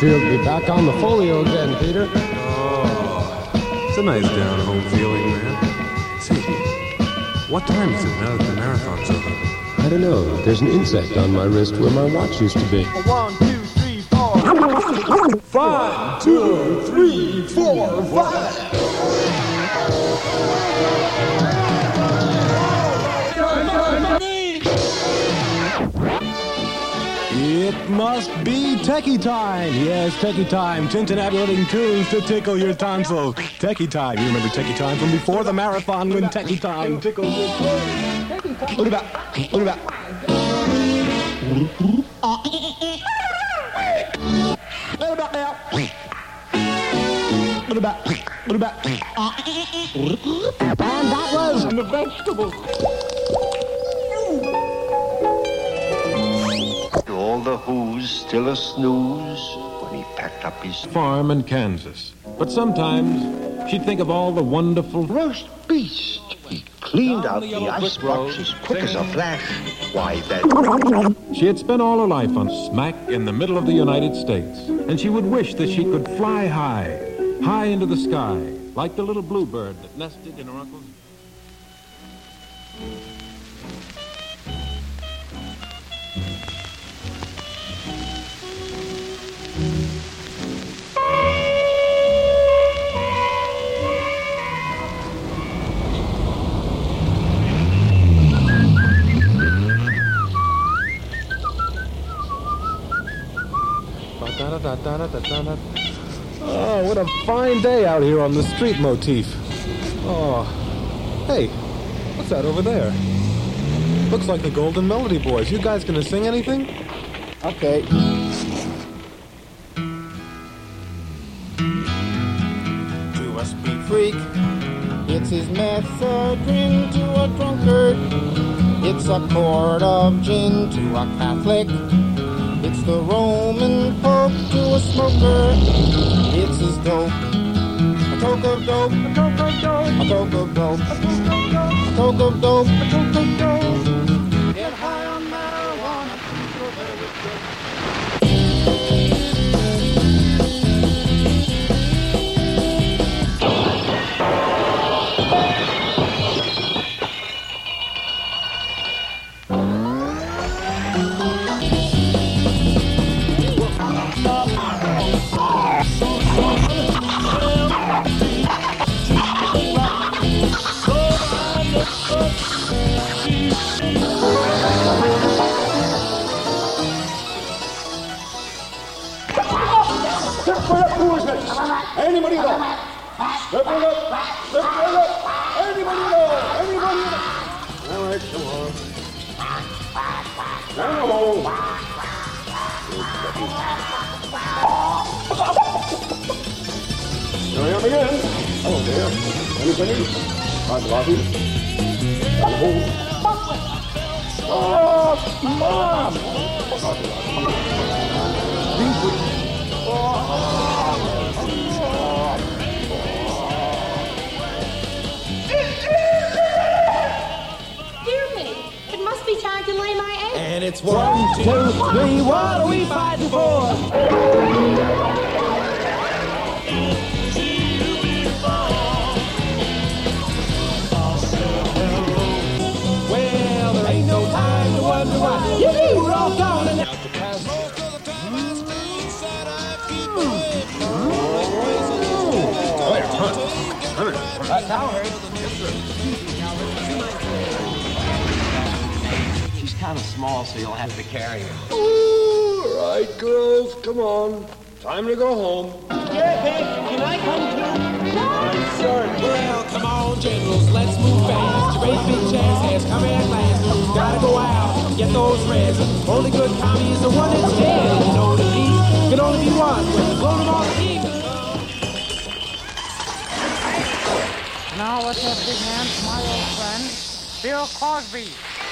thrilled to be back on the folio again, Peter. Oh, it's a nice down-home feeling, man. Say, what time is it now that the marathon's over? I don't know. There's an insect on my wrist where my watch used to be. 1, 2, 3, 4. 5, 2, 3, 4, 5. It must be Techie Time. Yes, Techie Time. Tintinabulating tunes to tickle your tonsils. Techie Time. You remember Techie Time from before the marathon when Techie Time tickles your tonsils. What about? What about? What about now? What about? What about? And that was the vegetables. All the who's still a snooze when he packed up his farm in Kansas. But sometimes she'd think of all the wonderful roast beast. He cleaned out the icebox as quick as a flash. Why, then she had spent all her life on smack in the middle of the United States, and she would wish that she could fly high, high into the sky, like the little bluebird that nested in her uncle's. Oh, what a fine day out here on the street motif. Oh, hey, what's that over there? Looks like the Golden Melody Boys. You guys gonna sing anything? Okay. To a speed freak, it's his method to a drunkard. It's a quart of gin to a Catholic. It's the Roman Pope to a smoker. It's his dope. A toke of dope. A toke of dope. A toke of dope. A toke of dope. A toke of dope. Get high on marijuana. Anybody know? Lift it up! Lift it up! Anybody know? Anybody know? All right, come on. Come on. Here I am again. Hello there. Anything? Hot coffee? Oh, Mom! Dear me, it must be time to lay my egg. And it's 1, 2, 3, what are we fighting for? Well, there ain't no time to wonder why. We're all gone and out the past. Oh, yeah, Hunt. Cowherd. She's kind of small, so you'll have to carry her. All right, girls, come on. Time to go home. Yeah, babe, can I come too? Sure. Well, come on, generals, let's move fast. Your great big chance has come at last. Gotta go out and get those reds. Only good commie is the one that's dead. You know the beat can only be one when you blow them all the team. Now let's have big hands, my old friend, Bill Cosby.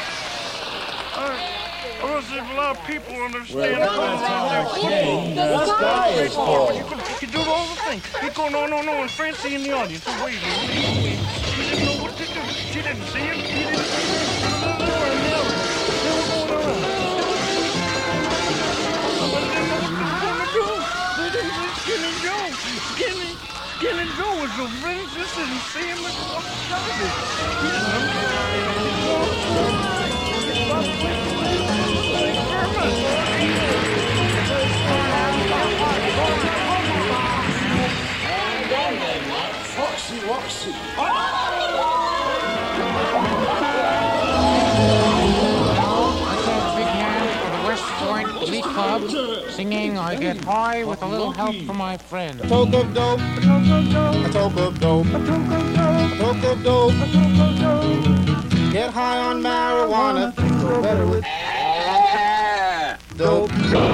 I don't think a lot of people understand This guy is cool. You do all the things. You go, no, and Francie in the audience. Oh, wait. She didn't know what to do. She didn't see it. She didn't see it. They were going around. Somebody didn't know what they were going to do. didn't see him. What does it? Foxy Woxy. Glee Club, singing I Get High with a little help from my friend. A toke of dope, a toke of dope, a toke of dope, a toke of dope, a toke of dope, a toke of dope. Get high on marijuana, feel better with dope.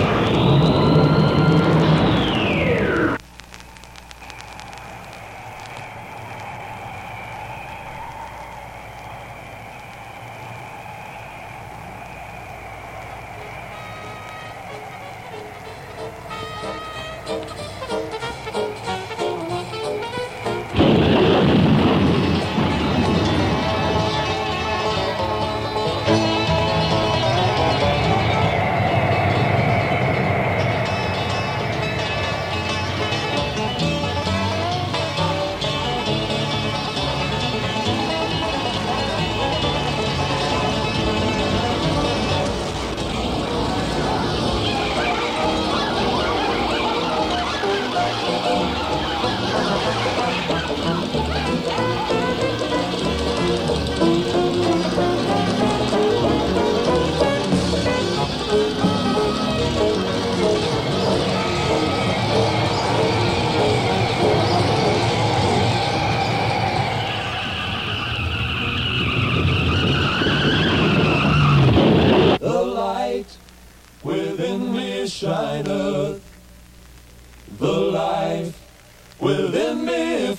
shineth, the life within me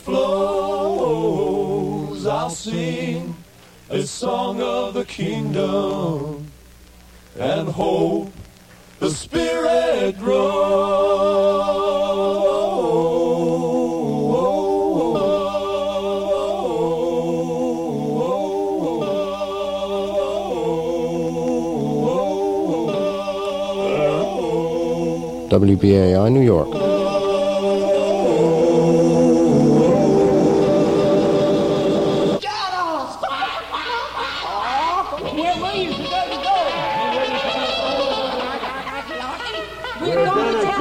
flows. I'll sing a song of the kingdom and hope the Spirit grows. WBAI, New York. Where were you supposed to go? We're going to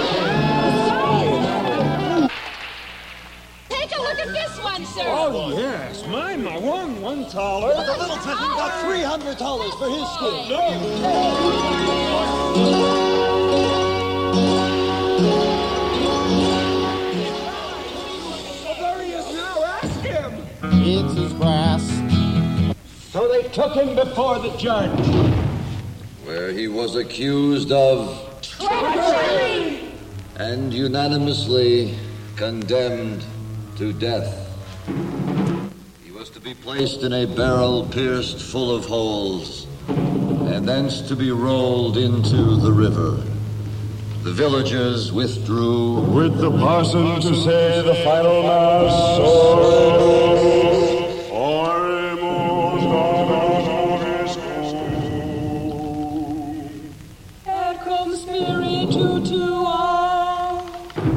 take a look at this one, sir. Oh, yes. Mine, my one taller. But the little Tiffin got $300 for his skin. There he is now. Ask him. It's his brass. So they took him before the judge, where he was accused of treachery and unanimously condemned to death. He was to be placed in a barrel pierced full of holes and thence to be rolled into the river. The villagers withdrew With the parson to say the final mass. Cum spiritu tuo.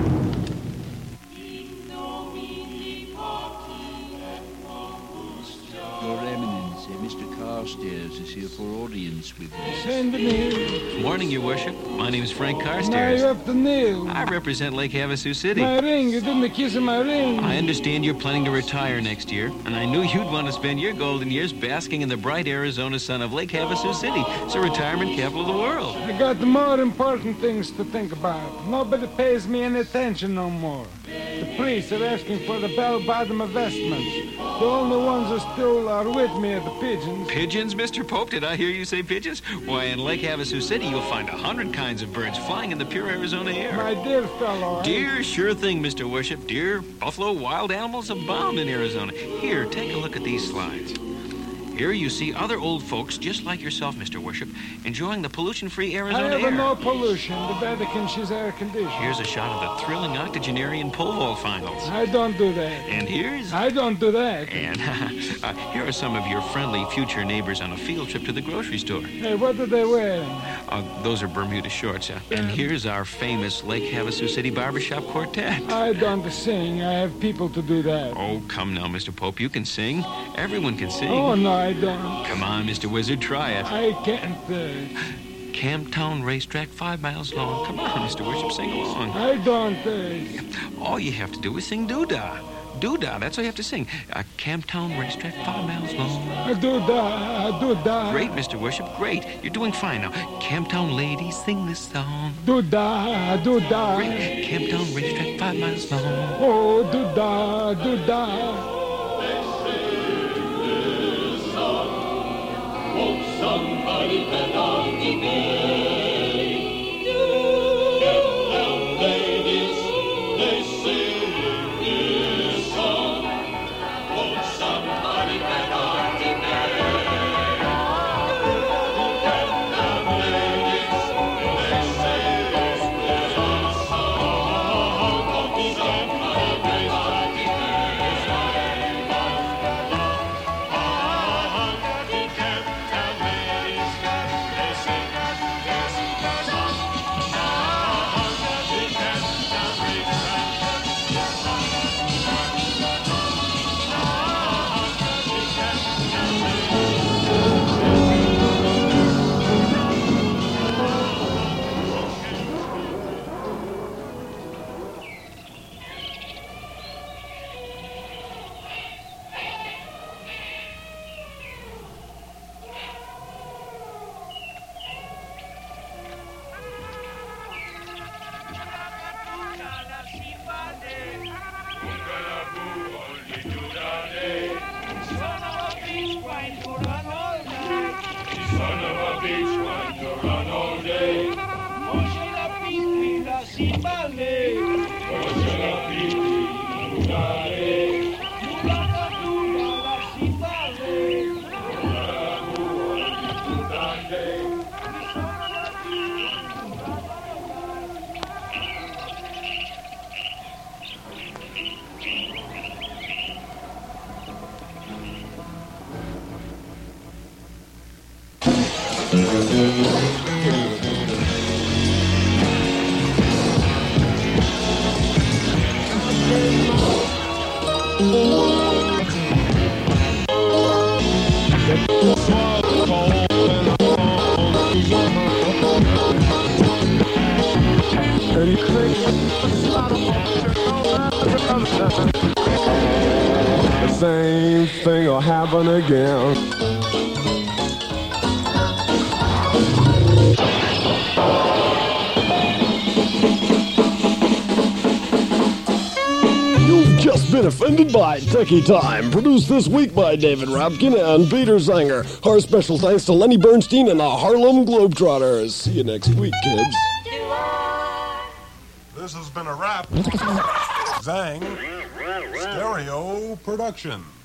Your Eminence, Mr. Carstairs is here for audience with us. Send him here. Morning, Your Worship. My name is Frank Now Carstairs. you have to kneel. I represent Lake Havasu City. My ring, you didn't kiss my ring. I understand you're planning to retire next year, and I knew you'd want to spend your golden years basking in the bright Arizona sun of Lake Havasu City. It's the retirement capital of the world. I got more important things to think about. Nobody pays me any attention no more. The priests are asking for the bell-bottom investments. The only ones who still are with me are the pigeons. Pigeons, Mr. Pope? Did I hear you say pigeons? Why, in Lake Havasu City, you'll find 100 kinds of birds flying in the pure Arizona air. My dear fellow. Deer, sure thing, Mr. Worship. Deer, buffalo, wild animals abound in Arizona. Here, take a look at these slides. Here you see other old folks just like yourself, Mr. Worship, enjoying the pollution-free Arizona I have air. no pollution. The Vatican, she's air conditioned. Here's a shot of the thrilling octogenarian pole vault finals. I don't do that. And here's... I don't do that. And here are some of your friendly future neighbors on a field trip to the grocery store. Hey, what are they wearing? Those are Bermuda shorts. And here's our famous Lake Havasu City Barbershop Quartet. I don't sing. I have people to do that. Oh, come now, Mr. Pope. You can sing. Everyone can sing. Oh, no, I don't. Come on, Mr. Wizard, try it. I can't. Camptown Racetrack, 5 miles long. Come on, Mr. Worship, sing along. I don't. All you have to do is sing doo-dah. Doo-dah, that's all you have to sing. Camptown Racetrack, 5 miles long. Doo-dah, doo-dah. Great, Mr. Worship, great. You're doing fine now. Camptown ladies, sing this song. Doo-dah, doo-dah. Great. Camptown Racetrack, 5 miles long. Oh, doo-dah, doo-dah. Somebody bet on the bay. Camptown ladies, they sing this song. Won't somebody bet on the bay? Camptown ladies, they sing this song. Won't somebody bet on the bay? The same thing will happen again. You've just been offended by Techie Time, produced this week by David Rapkin and Peter Sanger. Our special thanks to Lenny Bernstein and the Harlem Globetrotters. See you next week, kids. This has been a wrap. Zang Stereo Production.